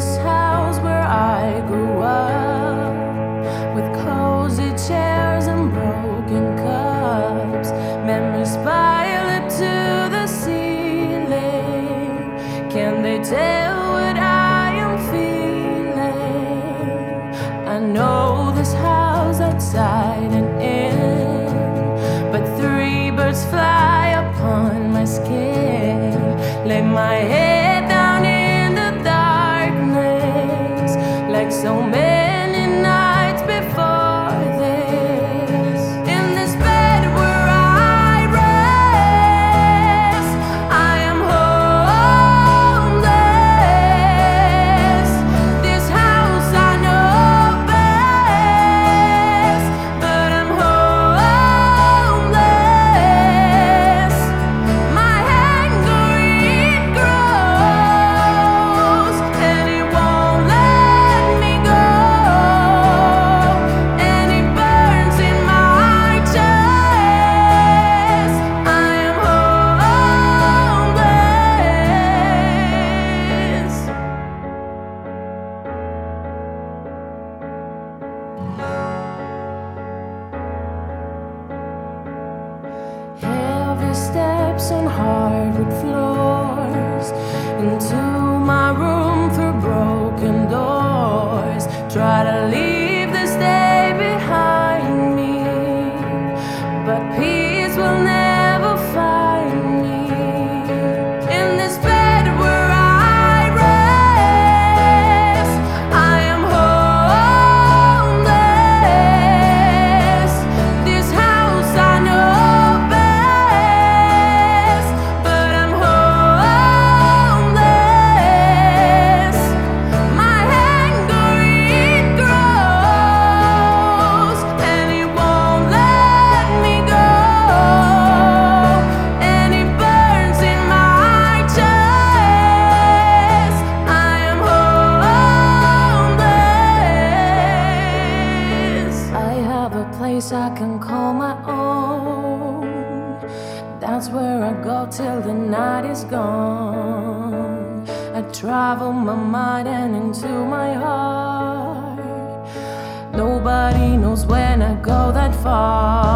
this house where I grew up, with cozy chairs and broken cups. Memories pile up to the ceiling. Can they tell what I am feeling? I know this house outside and in, but three birds fly upon my skin. Lay my head down in the darkness, like so many nights before this. In this bed where I rest, I am homeless. This house I know best, but I'm homeless. My anger, it grows, and it won't let me go, and it burns in my chest. I am homeless. Heavy steps on hardwood floors, into my room through broken doors. Try to leave this day behind me, but peace will never find me. In this bed where I rest, I am homeless. This house I know best, but I'm homeless. My anger, it grows, and it won't let me go, and it burns in my chest. I am homeless. I have a place I can call my own. That's where I go till the night is gone. I travel my mind and into my heart. Nobody knows when I go that far.